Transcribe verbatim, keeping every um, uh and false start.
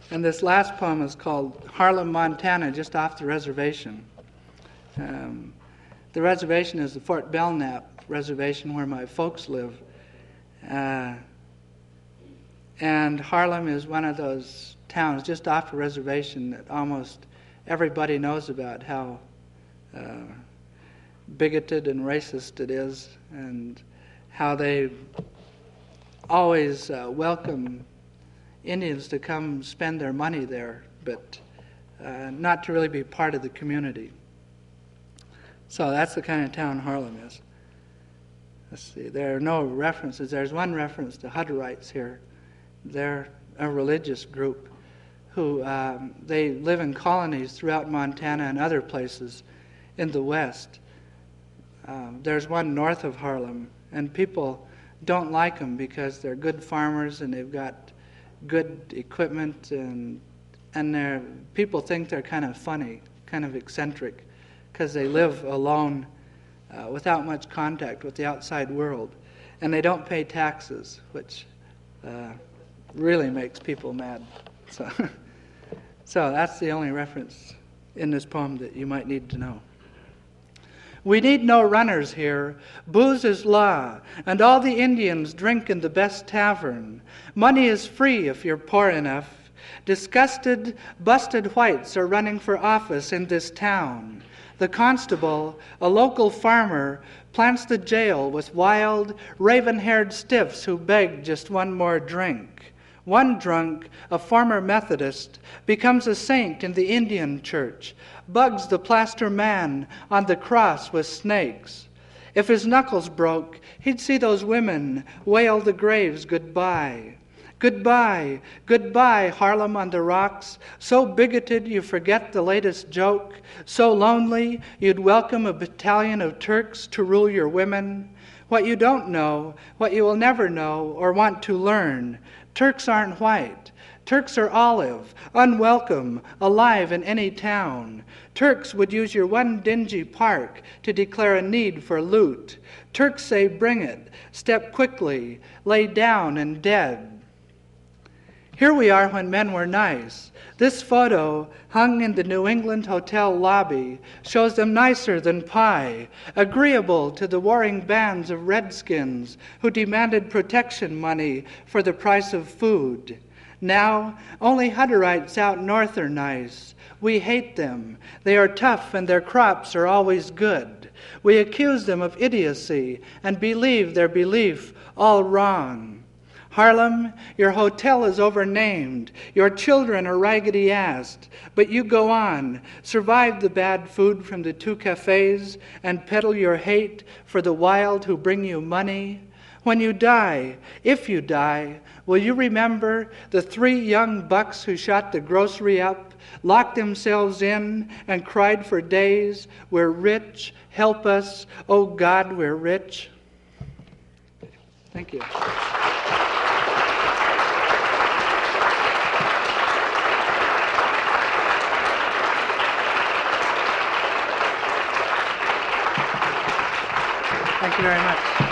And this last poem is called Harlem, Montana, just off the reservation. Um, the reservation is the Fort Belknap reservation where my folks live. Uh, and Harlem is one of those towns just off the reservation that almost everybody knows about, how uh, bigoted and racist it is, and how they always uh, welcome Indians to come spend their money there, but uh, not to really be part of the community. So that's the kind of town Harlem is. Let's see, there are no references. There's one reference to Hutterites here. They're a religious group who, um, they live in colonies throughout Montana and other places in the West. Um, there's one north of Harlem, and people don't like them because they're good farmers and they've got good equipment, and and they're, people think they're kind of funny, kind of eccentric, because they live alone uh, without much contact with the outside world, and they don't pay taxes, which uh, really makes people mad. So, so that's the only reference in this poem that you might need to know. We need no runners here. Booze is law, and all the Indians drink in the best tavern. Money is free if you're poor enough. Disgusted, busted whites are running for office in this town. The constable, a local farmer, plants the jail with wild, raven-haired stiffs who beg just one more drink. One drunk, a former Methodist, becomes a saint in the Indian church, bugs the plaster man on the cross with snakes. If his knuckles broke, he'd see those women wail the graves goodbye. Goodbye, goodbye, Harlem on the rocks, so bigoted you forget the latest joke, so lonely you'd welcome a battalion of Turks to rule your women. What you don't know, what you will never know or want to learn, Turks aren't white. Turks are olive, unwelcome, alive in any town. Turks would use your one dingy park to declare a need for loot. Turks say, bring it, step quickly, lay down and dead. Here we are when men were nice. This photo, hung in the New England hotel lobby, shows them nicer than pie, agreeable to the warring bands of redskins who demanded protection money for the price of food. Now, only Hutterites out north are nice. We hate them. They are tough and their crops are always good. We accuse them of idiocy and believe their belief all wrong. Harlem, your hotel is overnamed. Your children are raggedy-assed. But you go on, survive the bad food from the two cafes, and peddle your hate for the wild who bring you money. When you die, if you die, will you remember the three young bucks who shot the grocery up, locked themselves in, and cried for days, we're rich, help us, oh God, we're rich? Thank you. Thank you very much.